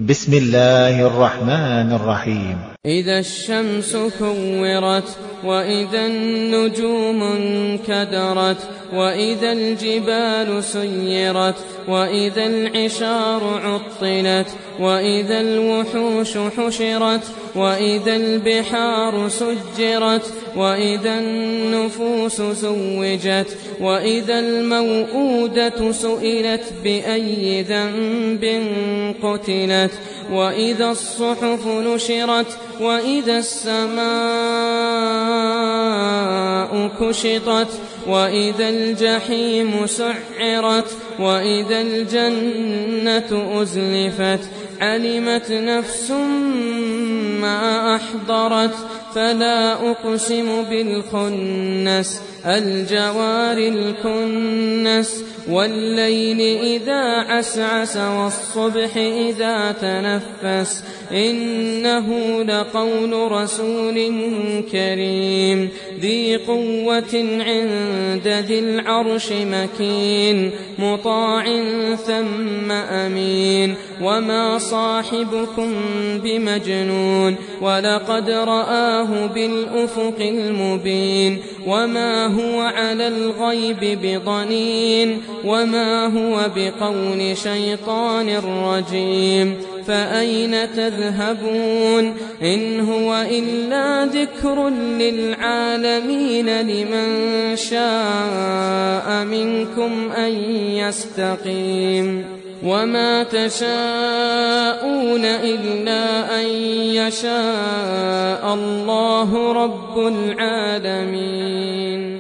بسم الله الرحمن الرحيم. إذا الشمس كورت وإذا النجوم انكدرت وإذا الجبال سيرت وإذا العشار عطلت وإذا الوحوش حشرت وإذا البحار سجرت وإذا النفوس زوجت وإذا الموءودة سئلت بأي ذنب قتلت وإذا الصحف نشرت وإذا السماء كشطت وإذا الجحيم سعرت وإذا الجنة أزلفت علمت نفس ما أحضرت فلا أقسم بالخنس الجوار الكنس والليل إذا عسعس والصبح إذا تنفس إنه لقول رسول كريم ذي قوة عند ذي العرش مكين مطاع ثم أمين وما صاحبكم بمجنون ولقد رآه بالأفق المبين وما هو على الغيب بضنين وما هو بقول شيطان رجيم فأين تذهبون إن هو إلا ذكر للعالمين لمن شاء منكم أن يستقيم وما تشاءون إلا أن يشاء الله رب العالمين.